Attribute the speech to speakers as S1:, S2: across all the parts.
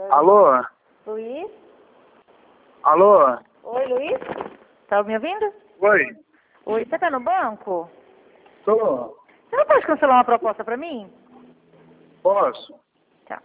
S1: Alô?
S2: Luiz?
S1: Alô?
S2: Oi, Luiz? Tá me ouvindo?
S1: Oi?
S2: Oi, você tá no banco?
S1: Tô.
S2: Você não pode cancelar uma proposta pra mim?
S1: Posso?
S2: Tá.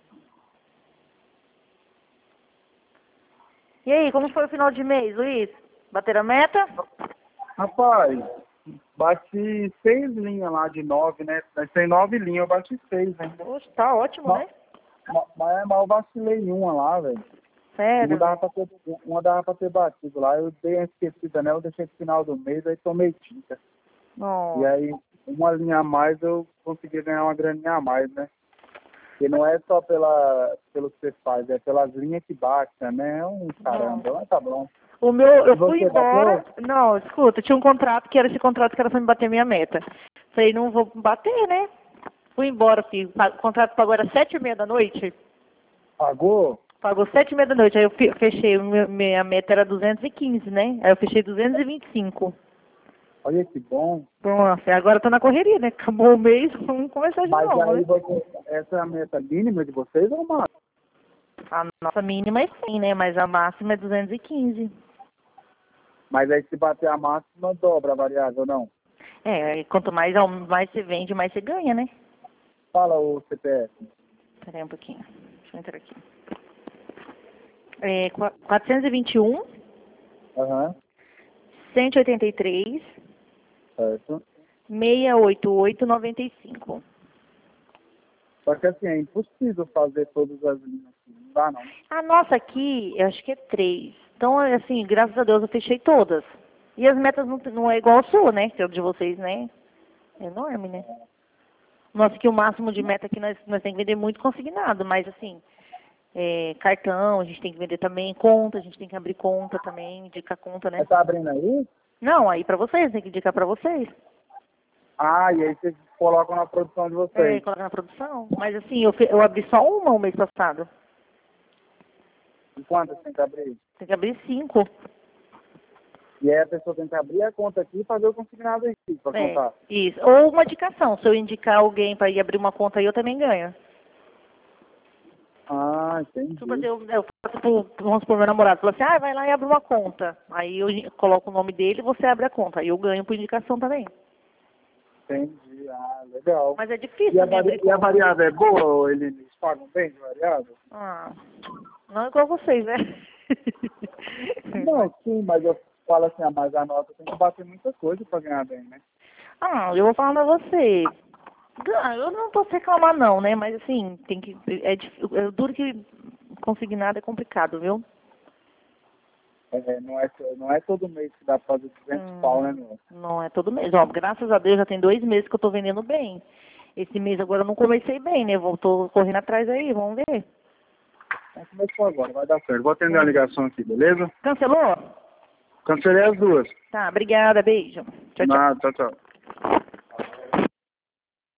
S2: E aí, como foi o final de mês, Luiz? Bateram a meta?
S1: Rapaz, bati 6 linhas lá de 9, né? Mas tem 9 linhas, eu bati 6 ainda.
S2: Poxa, tá ótimo, né?
S1: Mas eu vacilei uma lá, velho.
S2: Sério?
S1: Uma dava pra ter batido lá. Eu dei uma esquecida nela, eu deixei no final do mês, aí tomei tinta. E
S2: Não.
S1: aí, uma linha a mais, eu consegui ganhar uma graninha a mais, né? E não é só pelo que você faz, é pelas linhas que bate, né? É um caramba, mas tá bom.
S2: O meu, eu
S1: E
S2: fui
S1: você
S2: embora.
S1: bateu?
S2: Não, escuta, tinha um contrato que era esse contrato que era pra me bater minha meta. Falei, não vou bater, né? Fui embora, filho. O contrato pagou era 7h30 da noite.
S1: Pagou?
S2: Pagou 7h30 da noite. Aí eu fechei, minha meta era 215, né? Aí eu fechei 225.
S1: Olha que bom.
S2: Nossa, agora eu tô na correria, né? Acabou o mês, vamos começar de
S1: Mas
S2: novo,
S1: aí
S2: né?
S1: essa é a meta mínima de vocês ou mais?
S2: A nossa mínima é 100, né? Mas a máxima é 215.
S1: Mas aí se bater a máxima, dobra a variável, não?
S2: É, e quanto mais você vende, mais você ganha, né?
S1: Fala o CPF.
S2: Espera aí um pouquinho. Deixa eu entrar aqui. É, 421,
S1: Aham,
S2: 183,
S1: certo.
S2: 688,95.
S1: Só que assim, é impossível fazer todas as linhas assim, não dá não.
S2: A nossa aqui, eu acho que é 3. Então, assim, graças a Deus eu fechei todas. E as metas não é igual a sua, né? Que é o de vocês, né? É enorme, né? Nossa, que o máximo de meta aqui nós temos que vender muito consignado, mas assim, cartão, a gente tem que vender também, conta, a gente tem que abrir conta também, indicar conta, né?
S1: Você tá abrindo aí?
S2: Não, aí pra vocês, tem que indicar pra vocês.
S1: Ah, e aí vocês colocam na produção de vocês.
S2: Colocar na produção. Mas assim, eu abri só uma o mês passado.
S1: E quantas tem que abrir?
S2: Tem que abrir 5.
S1: E aí a pessoa tem que abrir a conta aqui e fazer o consignado aqui pra contar.
S2: Isso. Ou uma indicação. Se eu indicar alguém para ir abrir uma conta aí, eu também ganho.
S1: Ah, entendi.
S2: Tipo assim, eu faço vamos supor, meu namorado fala assim, vai lá e abre uma conta. Aí eu coloco o nome dele e você abre a conta. Aí eu ganho por indicação também.
S1: Entendi. Ah, legal.
S2: Mas é difícil também abrir
S1: E a
S2: conta.
S1: variável é boa ou eles pagam bem de variável?
S2: Não é igual vocês, né?
S1: Não, sim, mas eu falo assim, mas a nota tem que bater muita coisa pra ganhar bem, né?
S2: Eu vou falar pra você. Eu não posso reclamar não, né? Mas assim, tem que. É duro que consignado é complicado, viu?
S1: Não é todo mês que dá pra fazer 200 pau, né, meu?
S2: Não é todo mês. Ó, graças a Deus já tem 2 meses que eu tô vendendo bem. Esse mês agora eu não comecei bem, né? Tô correndo atrás aí, vamos ver.
S1: Começou agora, vai dar certo. Vou atender a ligação aqui, beleza?
S2: Cancelou?
S1: Cancelei as duas.
S2: Tá, obrigada, beijo. Tchau, tchau.
S1: Nada, tchau, tchau.